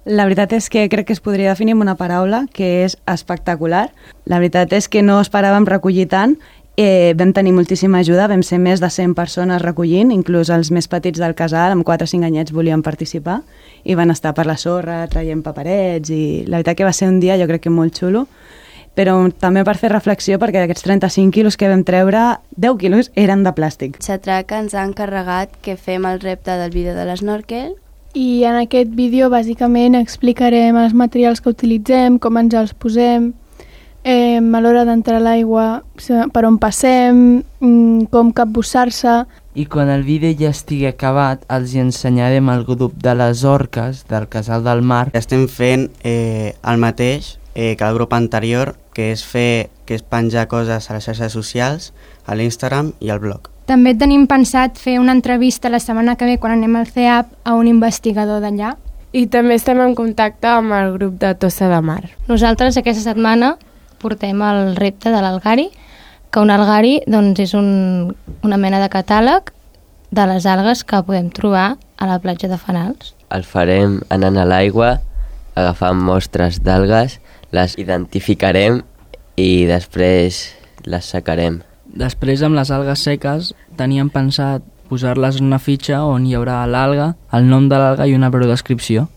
La veritat és que crec que es podria definir amb una paraula, que és espectacular. La veritat és que no esperàvem recollir tant. Vam tenir moltíssima ajuda, vam ser més de 100 persones recollint, inclús els més petits del casal, amb 4 o 5 anyets volien participar, i van estar per la sorra, traient paperets, i la veritat que va ser un dia jo crec que molt xulo, però també per fer reflexió, perquè d'aquests 35 quilos que vam treure, 10 quilos eren de plàstic. Xatraca ens ha encarregat que fem el repte del vídeo de l'esnorkel. I en aquest vídeo bàsicament explicarem els materials que utilitzem, com ens els posem, a l'hora d'entrar a l'aigua, per on passem, com capbussar-se. I quan el vídeo ja estigui acabat, els ensenyarem al grup de les orques del Casal del Mar. Estem fent el mateix que el grup anterior, que és penjar coses a les xarxes socials, a l'Instagram i al blog. També tenim pensat fer una entrevista la setmana que ve, quan anem al CEAP, a un investigador d'allà. I també estem en contacte amb el grup de Tossa de Mar. Nosaltres aquesta setmana portem el repte de l'algari, que un algari doncs, és una mena de catàleg de les algues que podem trobar a la platja de Fanals. El farem anant a l'aigua, agafant mostres d'algues, les identificarem i després les secarem. Després, amb les algues seques, teníem pensat posar-les en una fitxa on hi haurà l'alga, el nom de l'alga i una breu descripció.